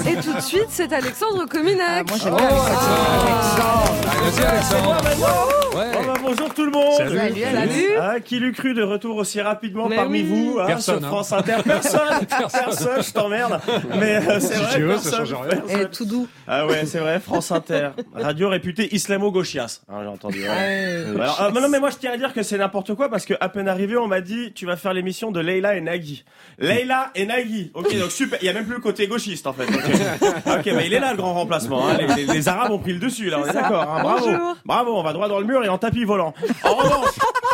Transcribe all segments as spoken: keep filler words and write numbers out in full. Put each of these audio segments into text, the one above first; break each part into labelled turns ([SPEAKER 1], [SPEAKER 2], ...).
[SPEAKER 1] Et tout de suite, c'est Alexandre Cominac.
[SPEAKER 2] Ah, moi, j'aime bien Alexandre.
[SPEAKER 3] Merci Alexandre.
[SPEAKER 4] Ouais. Oh bah, bonjour tout le monde.
[SPEAKER 3] Salut.
[SPEAKER 1] Salut, Salut.
[SPEAKER 4] Ah, qui l'eût cru de retour aussi rapidement
[SPEAKER 1] Mais
[SPEAKER 4] parmi
[SPEAKER 1] oui.
[SPEAKER 4] vous hein,
[SPEAKER 3] Personne,
[SPEAKER 4] sur
[SPEAKER 3] hein.
[SPEAKER 4] France Inter. Personne, personne, je t'emmerde. Mais euh, c'est
[SPEAKER 3] Si
[SPEAKER 4] vrai,
[SPEAKER 3] tu veux, ça
[SPEAKER 4] personne.
[SPEAKER 3] change rien.
[SPEAKER 1] Et tout doux.
[SPEAKER 4] Ah ouais, c'est vrai, France Inter, radio réputée islamo-gauchias. Hein, j'ai entendu. Ouais.
[SPEAKER 1] Ouais.
[SPEAKER 4] Alors, euh, non mais moi je tiens à dire que c'est n'importe quoi parce que à peine arrivé on m'a dit tu vas faire l'émission de Leila et Nagui. Leila et Nagui. Ok donc super. Il y a même plus le côté gauchiste en fait. Ok, ok, mais il est là le grand remplacement. Hein. Les, les, les Arabes ont pris le dessus là. On est d'accord. Hein. Bravo.
[SPEAKER 1] Bonjour.
[SPEAKER 4] Bravo. On va droit dans le mur et en tapis volant. En revanche.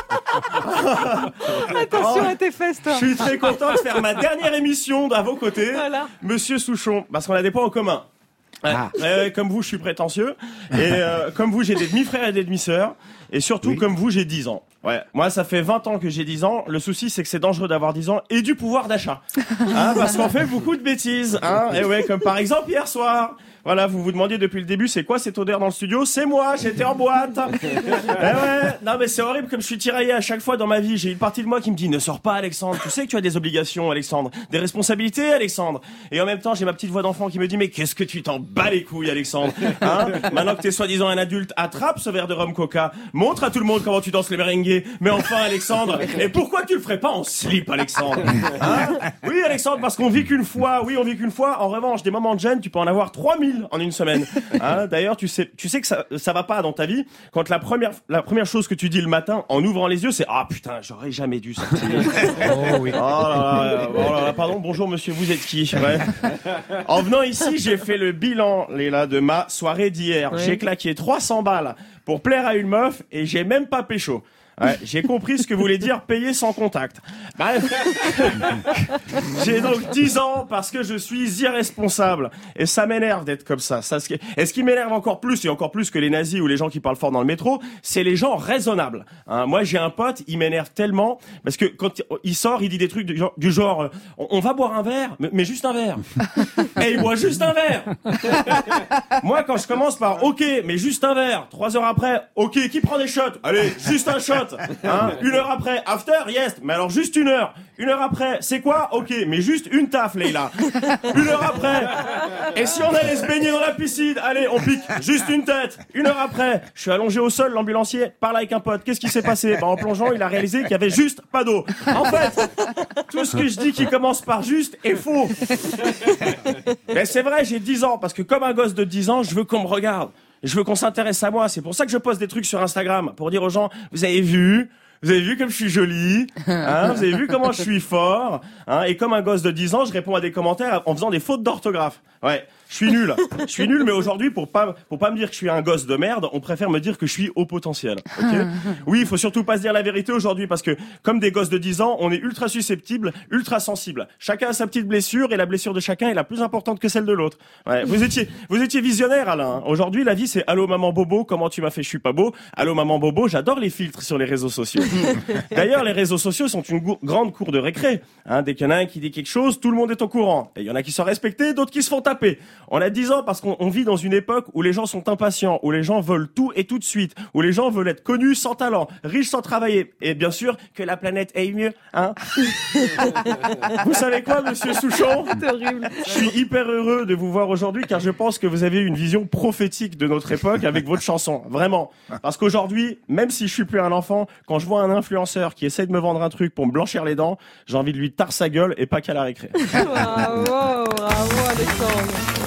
[SPEAKER 1] Attention
[SPEAKER 4] Oh.
[SPEAKER 1] à tes fesses, toi.
[SPEAKER 4] Je suis très content de faire ma dernière émission à vos côtés,
[SPEAKER 1] Voilà.
[SPEAKER 4] Monsieur Souchon, parce qu'on a des points en commun. Ouais.
[SPEAKER 2] Ah.
[SPEAKER 4] Ouais, ouais, comme vous, je suis prétentieux. Et euh, comme vous, j'ai des demi-frères et des demi-sœurs. Et surtout,
[SPEAKER 2] Oui.
[SPEAKER 4] comme vous, j'ai dix ans. Ouais. Moi, ça fait vingt ans que j'ai dix ans. Le souci, c'est que c'est dangereux d'avoir dix ans et du pouvoir d'achat. Hein, parce qu'on fait beaucoup de bêtises. Hein. Et ouais, comme par exemple hier soir. Voilà, vous vous demandiez depuis le début, c'est quoi cette odeur dans le studio? C'est moi, j'étais en boîte. Eh ouais, non mais c'est horrible comme je suis tiraillé à chaque fois dans ma vie. J'ai une partie de moi qui me dit ne sors pas Alexandre, tu sais que tu as des obligations Alexandre, des responsabilités Alexandre. Et en même temps j'ai ma petite voix d'enfant qui me dit mais qu'est-ce que tu t'en bats les couilles Alexandre hein. Maintenant que t'es soi-disant un adulte, attrape ce verre de rhum coca, montre à tout le monde comment tu danses les merengues. Mais enfin Alexandre, et pourquoi tu le ferais pas en slip Alexandre hein. Oui Alexandre, parce qu'on vit qu'une fois, oui on vit qu'une fois. En revanche, des moments de gêne, tu peux en avoir trois mille en une semaine. Hein, d'ailleurs, tu sais, tu sais que ça, ça va pas dans ta vie quand la première, la première chose que tu dis le matin en ouvrant les yeux, c'est ah putain, j'aurais jamais dû sortir.
[SPEAKER 3] Oh oui.
[SPEAKER 4] Oh là là, oh là là, pardon, bonjour monsieur, vous êtes qui? Ouais. En venant ici, j'ai fait le bilan, Léla, de ma soirée d'hier.
[SPEAKER 1] Oui.
[SPEAKER 4] J'ai claqué trois cents balles pour plaire à une meuf et j'ai même pas pécho. Ouais, j'ai compris ce que voulait dire payer sans contact. Bref. J'ai donc dix ans parce que je suis irresponsable. Et ça m'énerve d'être comme ça. ça ce qui... Et ce qui m'énerve encore plus, et encore plus que les nazis ou les gens qui parlent fort dans le métro, c'est les gens raisonnables. Hein, moi, j'ai un pote, il m'énerve tellement parce que quand il sort, il dit des trucs du genre, du genre euh, on, on va boire un verre, mais, mais juste un verre. Et il boit juste un verre. Moi, quand je commence par ok, mais juste un verre, trois heures après, ok, qui prend des shots? Allez, juste un shot. Hein, une heure après, after, yes, mais alors juste une heure. Une heure après, c'est quoi? Ok, mais juste une taf, Leïla. Une heure après, et si on allait se baigner dans la piscine? Allez, on pique, juste une tête. Une heure après, je suis allongé au sol, l'ambulancier parle avec un pote. Qu'est-ce qui s'est passé? Bah, en plongeant, il a réalisé qu'il y avait juste pas d'eau. En fait, tout ce que je dis qui commence par juste est faux. Mais c'est vrai, j'ai dix ans, parce que comme un gosse de dix ans, je veux qu'on me regarde. Je veux qu'on s'intéresse à moi. C'est pour ça que je poste des trucs sur Instagram. Pour dire aux gens, vous avez vu? Vous avez vu comme je suis jolie, hein, vous avez vu comment je suis fort, hein, et comme un gosse de dix ans, je réponds à des commentaires en faisant des fautes d'orthographe. Ouais, je suis nul. Je suis nul, mais aujourd'hui, pour pas, pour pas me dire que je suis un gosse de merde, on préfère me dire que je suis au potentiel. Okay. Oui, il faut surtout pas se dire la vérité aujourd'hui parce que, comme des gosses de dix ans, on est ultra susceptible, ultra sensible. Chacun a sa petite blessure et la blessure de chacun est la plus importante que celle de l'autre. Ouais, vous étiez, vous étiez visionnaire, Alain. Aujourd'hui, la vie, c'est allô maman bobo, comment tu m'as fait, je suis pas beau. Allô maman bobo, j'adore les filtres sur les réseaux sociaux. D'ailleurs, les réseaux sociaux sont une gou- grande cour de récré. Hein, dès qu'il y en a un qui dit quelque chose, tout le monde est au courant. Et il y en a qui sont respectés, d'autres qui se font taper. On a dix ans parce qu'on on vit dans une époque où les gens sont impatients, où les gens veulent tout et tout de suite, où les gens veulent être connus sans talent, riches sans travailler. Et bien sûr, que la planète aille mieux. Hein. Vous savez quoi, monsieur Souchon?
[SPEAKER 1] C'est horrible.
[SPEAKER 4] Je suis hyper heureux de vous voir aujourd'hui car je pense que vous avez une vision prophétique de notre époque avec votre chanson. Vraiment. Parce qu'aujourd'hui, même si je suis plus un enfant, quand je vois un influenceur qui essaie de me vendre un truc pour me blanchir les dents, j'ai envie de lui tard sa gueule et pas qu'à la récré.
[SPEAKER 1] Bravo, bravo Alexandre.